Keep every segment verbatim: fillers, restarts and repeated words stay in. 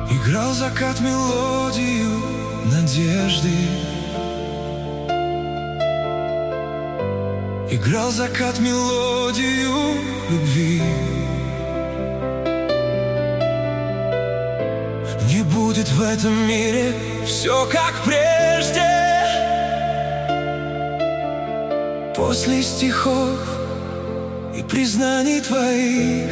Играл закат мелодию надежды, играл закат мелодию любви. Не будет в этом мире все как прежде. После стихов и признаний твоих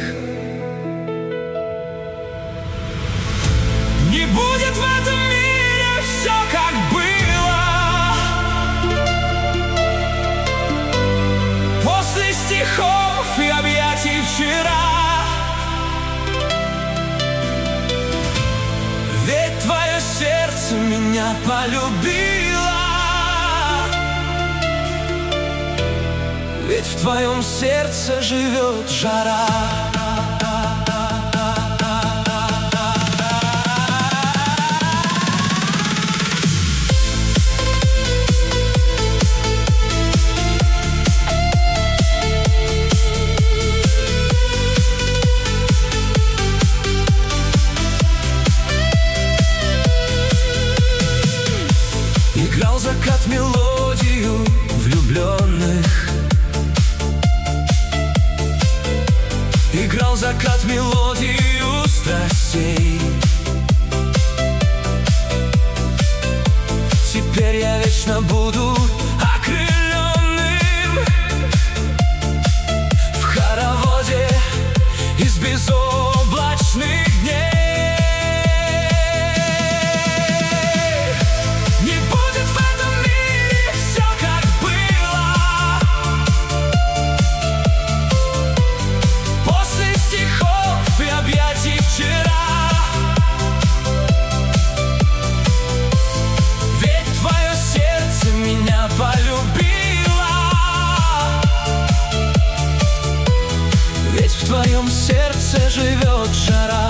не будет в этом мире все как было. После стихов и объятий вчера. Ведь твое сердце меня полюбило. Ведь в твоем сердце живет жара. Играл закат мелодию влюбленных, играл закат мелодию страстей. Теперь я вечно буду окрыленным в хороводе из безоблачных дней. В твоем сердце живет жара.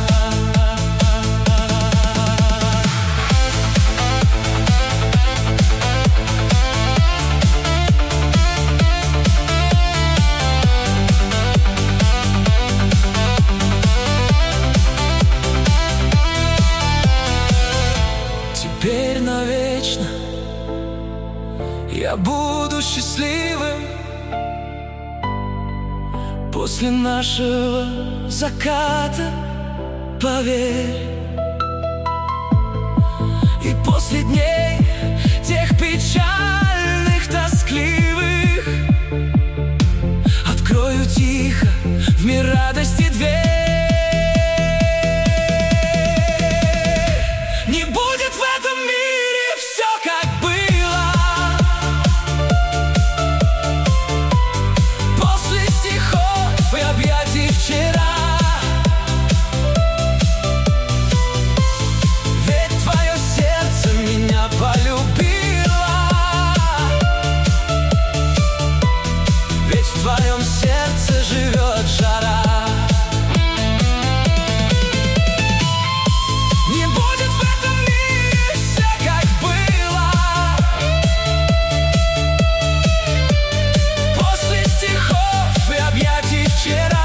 Теперь навечно я буду счастливым. После нашего заката, поверь, и после дней тех печальных, тоскливых, открою тихо в мир радости дверь. Не будет в этом мире все как было. В твоем сердце живет жара. Не будет в этом мире все как было. После стихов и объятий вчера.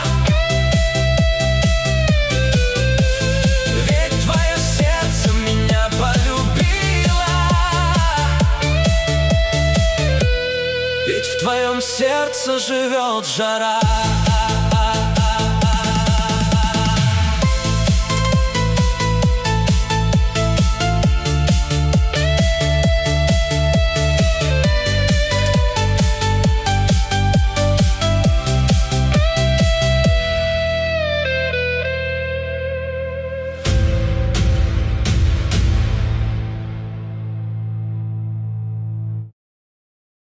Ведь твое сердце меня полюбило. Ведь в твоем сердце живет жара.